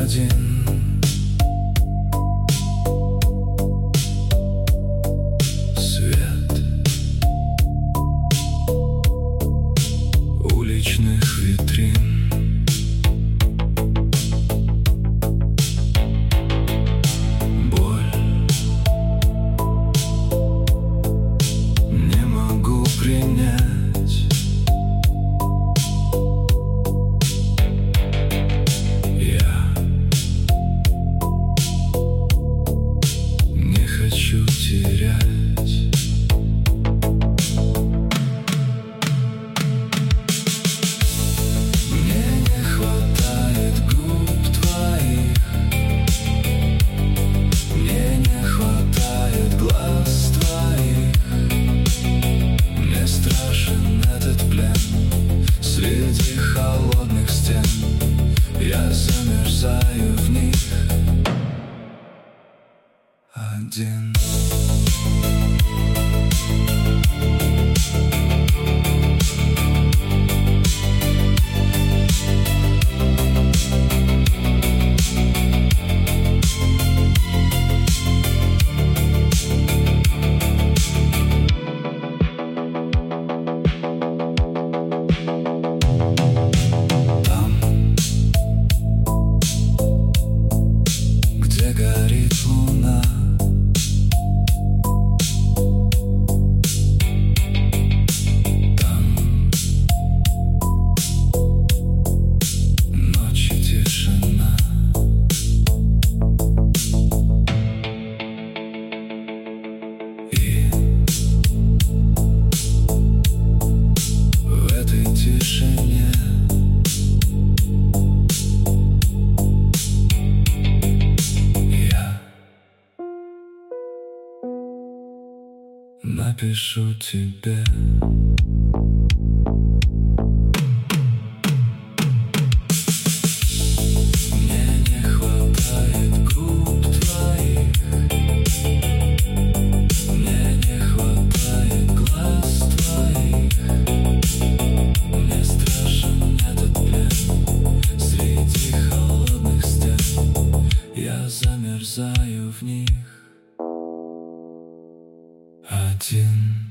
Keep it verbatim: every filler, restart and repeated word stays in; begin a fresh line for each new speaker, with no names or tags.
один. Свет уличных витрин, боль не могу принять. Хочу терять. Мне не хватает губ твоих, мне не хватает глаз твоих. Мне страшен этот плен среди холодных стен. Я замерзаю в них один. Там, где горит луна, напишу тебе. Мне не хватает губ твоих, мне не хватает глаз твоих. Мне страшен этот плен среди холодных стен. Я замерзаю в них один.